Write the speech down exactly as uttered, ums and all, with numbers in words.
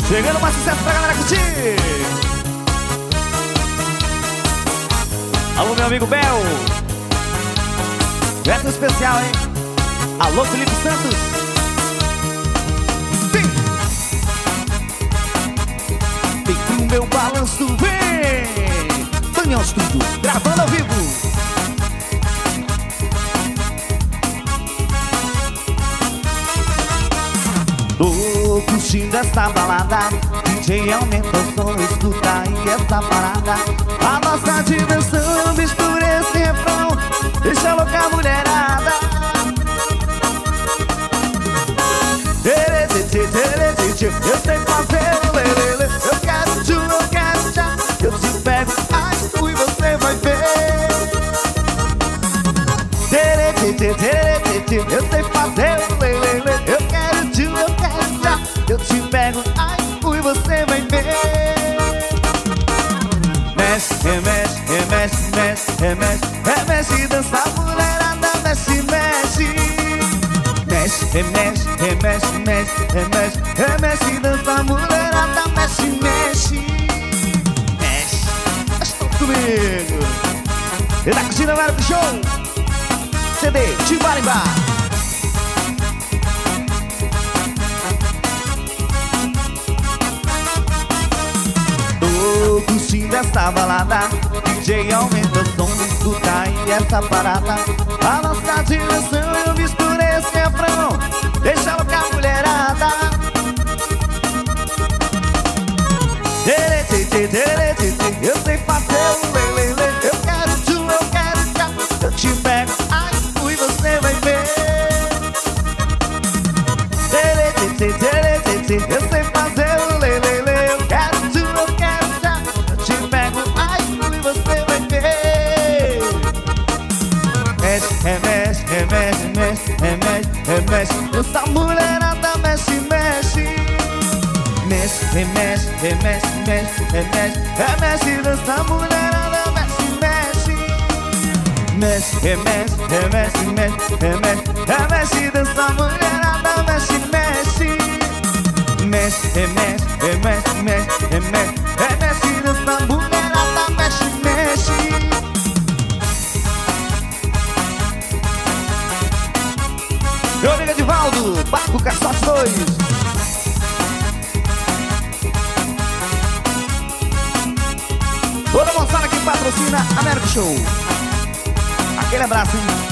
Chegando mais sucesso pra galera curtir. Alô, meu amigo Bel. Festa especial, hein? Alô, Felipe Santos. Vem! Vem pro meu balanço, vem! Daniel Studio, gravando ao vivo. Tô curtindo essa balada, D J aumenta o som, escuta aí essa parada. A nossa diversão mistura esse refrão, deixa louca a mulherada. Eu sei fazer o lelele, eu quero tchu, eu quero tchá. Eu te pego, ai, tu e você vai ver. Eu sei fazer o lelele, eu quero tchu, eu quero tchá. Eu te pego, ai, tu e você vai ver. Mexe, remexe, remexe, mexe, remexe, remexe, dança mulherada, mexe, mexe. Mexe, remexe, remexe, mexe, remexe, remexe, dança mulherada, mexe, mexe. Mexe, mexe tudo comigo. E tá curtindo agora pro show? C D Timbalimbá. Tô curtindo essa balada, D J aumenta o som, escuta aí essa parada. A nossa diversão eu misturo esse refrão, deixa louca a mulherada. Eu sei fazer o lelele, eu quero tchu, eu quero tchá. Eu te pego, ai, tu e você vai ver. Eu sei fazer o lelele, eu quero tchu, eu quero tchá. Eu te pego, ai, tu e você vai ver. Mexe, remexe, remexe, mexe, remexe, remexe, essa mulherada mexe, mexe. Mexe, remexe, remexe, mexe, remexe, remexe, essa mulherada mexe, mexe. Mexe, remexe, remexe, mexe, remexe, remexe, essa mulherada mexe, mexe. Mexe, remexe, remexe, mexe, remexe, remexe, essa mulherada mexe, mexe. Meu amigo Edivaldo, Barco Caçote dois. Toda moçada que patrocina América Show. Aquele abraço, hein?